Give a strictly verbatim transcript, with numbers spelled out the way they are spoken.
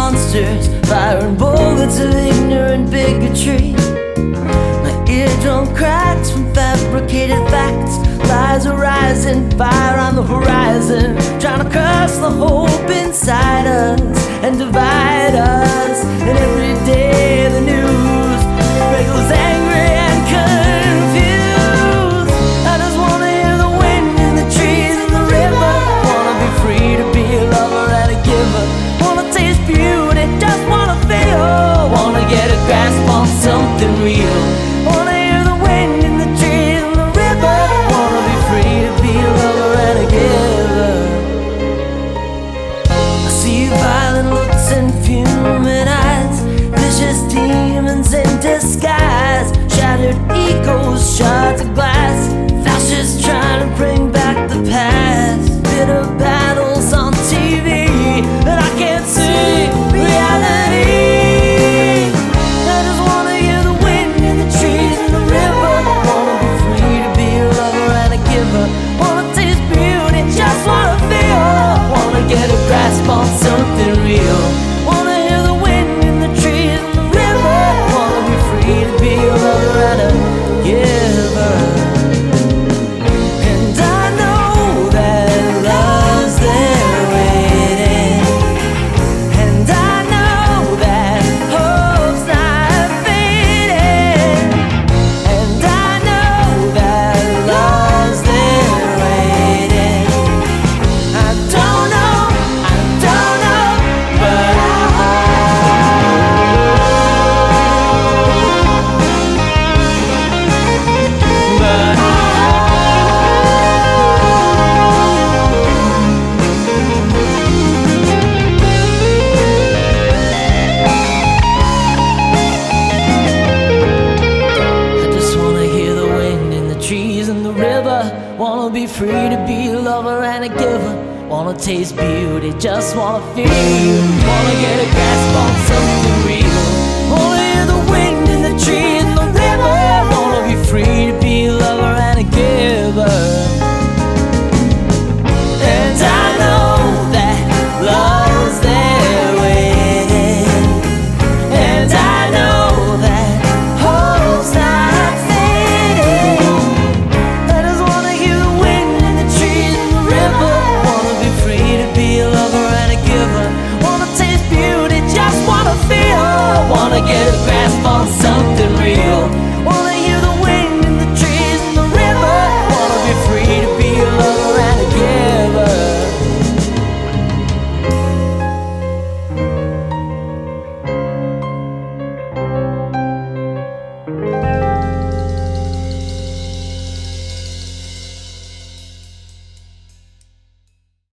monsters, firing bullets of ignorant bigotry. My eardrum cracks from fabricated facts. Lies are rising, fire on the horizon, trying to curse the hope inside us and divide us. And every day the news regulates angry and confused. I just wanna hear the wind in the trees and the river. Wanna be free to be a lover and a giver. Wanna taste beauty, just wanna feel. Wanna get a grasp on something real. Wanna hear the wind in the trees and the river. Wanna be free to be a lover and a giver. I see violent looks and fuming eyes, vicious demons in disguise, shattered egos, shards of glass, fascists trying to bring back the past. Bitter battles on T V, and I can't see reality. I just wanna hear the wind in the trees and the river. Wanna be free to be a lover and a giver. Wanna taste beauty, just wanna feel. Wanna get a grasp on something real. Wanna hear the wind in the trees and the river. Wanna be free to be a lover and a giver. And I know that love's there waiting. And I know that hope's not fading. And I know that love's there waiting. I don't know, I don't know, but I but I I just wanna hear the wind in the trees and the river. Wanna be free to be a lover and a giver. Wanna taste beauty, just wanna feel. Wanna get a grasp on something